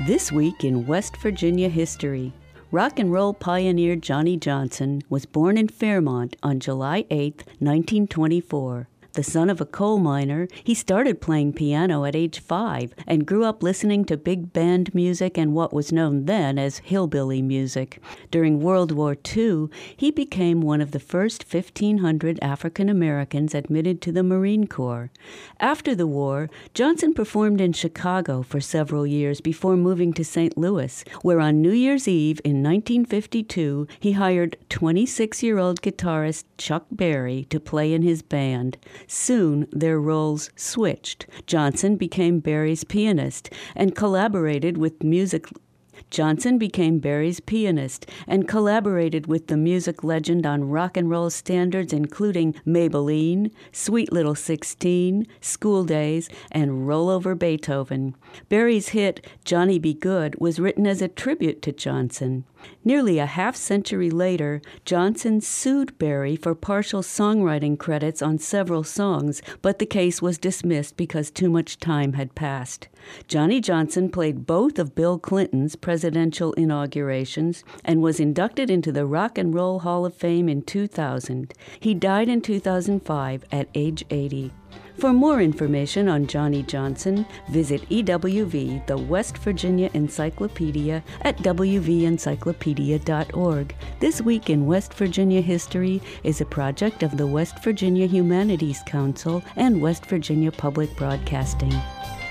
This week in West Virginia history, rock and roll pioneer Johnny Johnson was born in Fairmont on July 8, 1924. The son of a coal miner, he started playing piano at age 5 and grew up listening to big band music and what was known then as hillbilly music. During World War II, he became one of the first 1,500 African Americans admitted to the Marine Corps. After the war, Johnson performed in Chicago for several years before moving to St. Louis, where on New Year's Eve in 1952, he hired 26-year-old guitarist Chuck Berry to play in his band. Soon, their roles switched. Johnson became Berry's pianist and collaborated with the music legend on rock and roll standards including Maybelline, Sweet Little 16, School Days, and Roll Over Beethoven. Berry's hit, Johnny Be Good, was written as a tribute to Johnson. Nearly a half-century later, Johnson sued Berry for partial songwriting credits on several songs, but the case was dismissed because too much time had passed. Johnny Johnson played both of Bill Clinton's presidential inaugurations and was inducted into the Rock and Roll Hall of Fame in 2000. He died in 2005 at age 80. For more information on Johnny Johnson, visit EWV, the West Virginia Encyclopedia, at wvencyclopedia.org. This Week in West Virginia History is a project of the West Virginia Humanities Council and West Virginia Public Broadcasting.